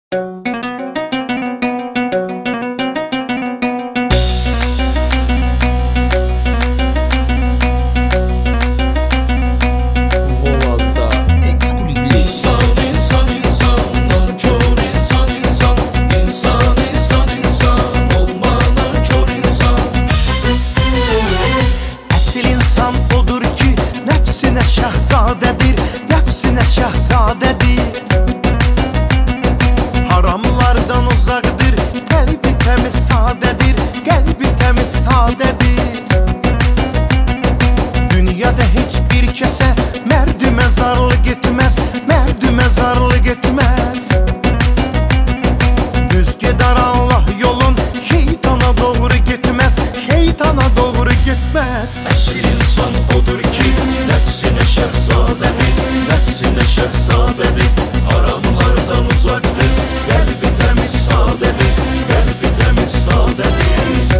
Şahzadedir, nefsine şehzadedir. Haramlardan uzakdır, kalbi temiz sadedir, kalbi temiz sadedir. Dünyada hiçbir kese merdi mezarlık etmez, merdi mezarlık etmez. Düz gider Allah yolun, şeytana doğru gitmez, şeytana doğru gitmez. Əsl insan odur ki, nefsine şehzadedir, nefsine şehzadedir. Haramlardan uzaktır, kalbi temiz sadedir, kalbi temiz sadedir.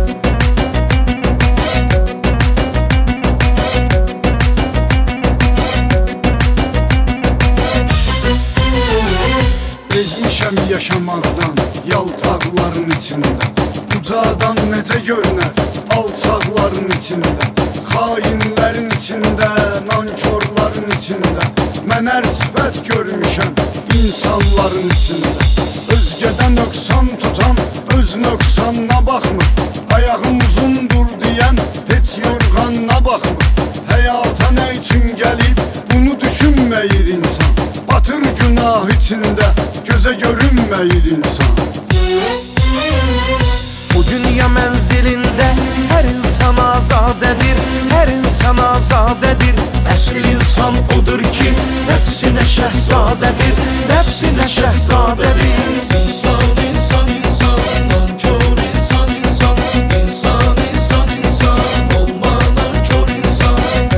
Bezmişəm yaşamaqdan, yaltaqların içində. Uca adam necə görünər, alçaqların içində. Xainlərin içində, nankorların içində. Mən hər sifət görmüşəm, insanların içində. Özgədən nöqsan tutan, öz nöqsanına baxmır. Ayağım uzundur deyən, heç yorğanına baxmır. Həyata nə üçün gəlib, bunu düşünməyir insan. Batır günah içində, gözə görünməyir insan. Bu dünya menzilinde her insan azadedir, her insan azadedir. Əsl insan odur ki, nefsine şehzadedir, nefsine şehzadedir. İnsan, insan, insan, nankör insan, insan. İnsan, insan, insan, olma nankör insan.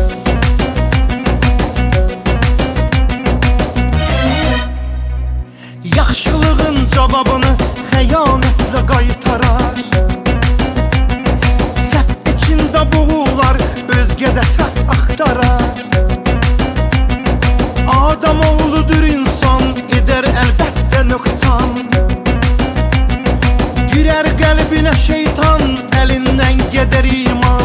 Yaxşılığın cavabını xəyanətlə qaytarar. Səhv içində boğular, özgədə səhv axtarar. Adam oğludur insan, edər əlbəttə nöqsan. Girər qəlbinə şeytan, əlindən gedər iman.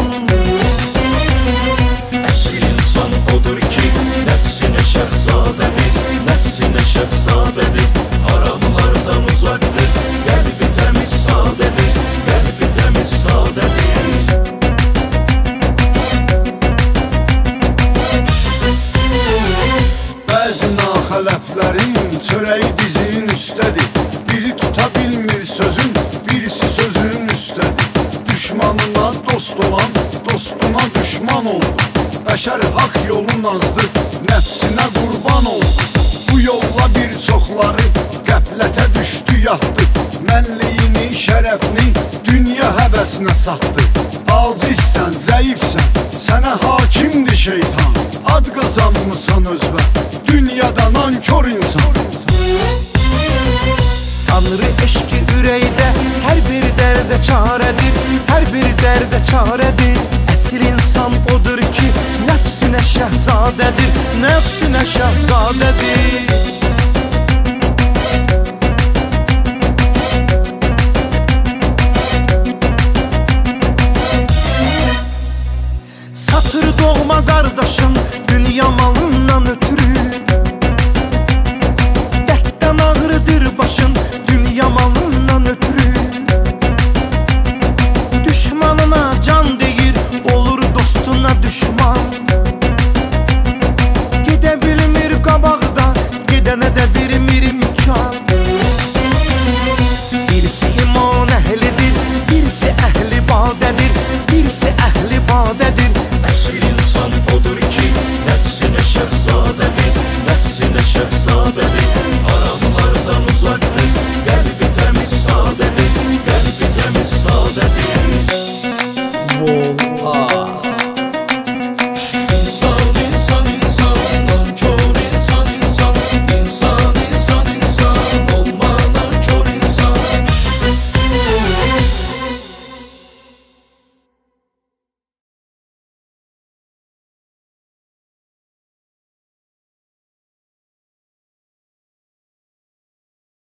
Əsl insan odur ki, nefsine şehzadedir, nefsine şehzadedir. Haramlardan uzaktır, kalbi temiz sadedir, kalbi temiz sadedir. Bəzi naxələflərin çörəyi dizinin üstədir. Biri tuta bilmir sözün, birisi sözün üstədir. Düşmanına dost olan, dostuna düşman oldu. Bəşər haqq yolun azdı, nəfsinə qurban oldu. Bu yolla bir çoxları qəflətə düşdü, yatdı. Mənliyini, şərəfini dünya həvəsinə satdı. Acizsən, zəifsən, sənə hakimdir şeytan. Ad qazanmısan özvə, dünyada nankör insan. Tanrı eşki ürəkdə hər bir dərdə çarədir, hər bir dərdə çarədir. Əsl insan odur ki, nəfsinə şəhzadədir, nəfsinə şəhzadədir.